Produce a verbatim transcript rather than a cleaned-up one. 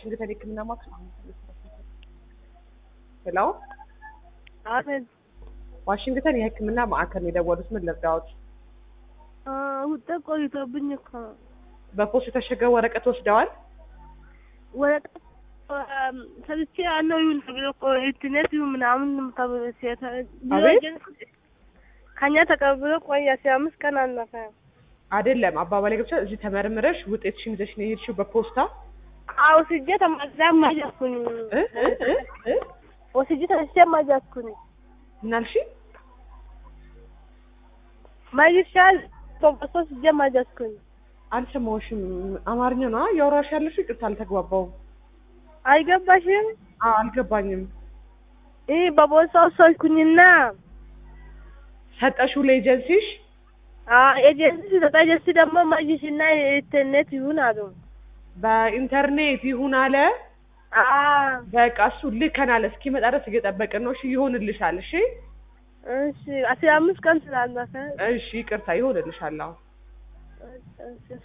ዋሽንግተን የህክምና ማዕከል ሄሎ አቤት ዋሽንግተን የህክምና ማዕከል የደወሉት ምን ልርዳዎት? ውጤት ቆይቶብኝ እኮ በፖስት የታሸገ ወረቀት ወስደዋል? ወረቀት ሰልቼ ያለው ይሁን ተብሎ ኢንተርኔት ምናምን ተብሎ ሲያታ ከኛ ተቀብሎ ቆየ አስራ አምስት ቀን አለፈ። አይደለም አባባሌ ገብቻ እዚህ ተመርምረሽ ውጤትሽን ይዘሽ ነው የሄድሽው በፖስታ? አዎ ስጄ ተማዛም ማጃኩኝ እ እ እ ወስጄ ተሰጀ ማጃኩኝ እናልሽ ማይሻል ቶፖስ ስጄ ማጃኩኝ አልሰማሁሽም። አማርኛ ነው ያወራሽ ያለሽ? ይቅርታ አልተግባባውም። አይገባሽም? አዎ አልገባኝም። እ በቦታው ሰልኩኝና ሰጠሽው ለኤጀንሲሽ? አዎ ኤጀንሲ ሰጣጀሲ ደግሞ ማጂሽና ኢንተርኔት ይሁን አሉ። በኢንተርኔት ይሁን አለ? አዎ በቃ እሱ ልከናል። እስኪመጣ ድረስ እየጠበቅን ነው። እሺ ይሆንልሻል። እሺ እሺ አስራ አምስት ቀን ስላለፈ እሺ ይቅርታ ይሆንልሻል። አዎ እሺ